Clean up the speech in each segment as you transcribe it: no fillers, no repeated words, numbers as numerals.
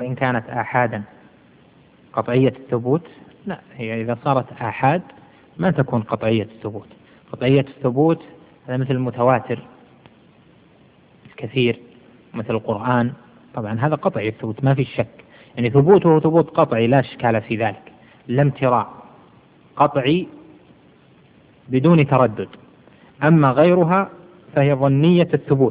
وإن كانت آحادا قطعية الثبوت؟ لا، هي إذا صارت آحاد ما تكون قطعية الثبوت. قطعية الثبوت هذا مثل المتواتر الكثير، مثل القرآن، طبعا هذا قطعي الثبوت ما في شك، يعني ثبوته ثبوت قطعي لا إشكال في ذلك، لا امتراء، قطعي بدون تردد. أما غيرها فهي ظنية الثبوت،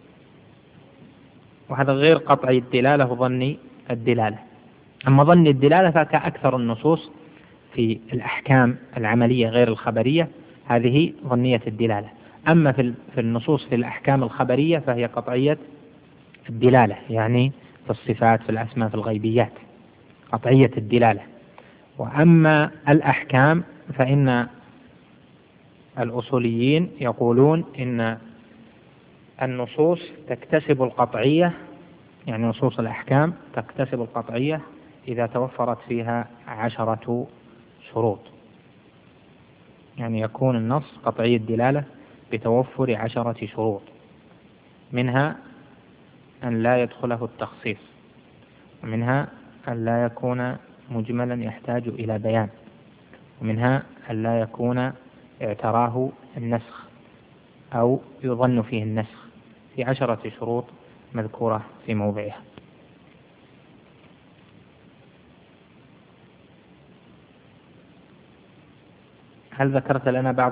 وهذا غير قطعي الدلالة وظني الدلالة. أما ظني الدلالة فكأكثر النصوص في الأحكام العملية غير الخبرية هذه ظنية الدلالة. أما في النصوص في الأحكام الخبرية فهي قطعية الدلالة، يعني في الصفات، في الأسماء، في الغيبيات قطعية الدلالة. وأما الأحكام فإن الأصوليين يقولون إن النصوص تكتسب القطعية، يعني نصوص الأحكام تكتسب القطعية إذا توفرت فيها 10 شروط، يعني يكون النص قطعي الدلالة بتوفر 10 شروط، منها أن لا يدخله التخصيص، ومنها أن لا يكون مجملا يحتاج إلى بيان، ومنها أن لا يكون اعتراه النسخ أو يظن فيه النسخ، في 10 شروط مذكورة في موضعها. هل ذكرت لنا بعض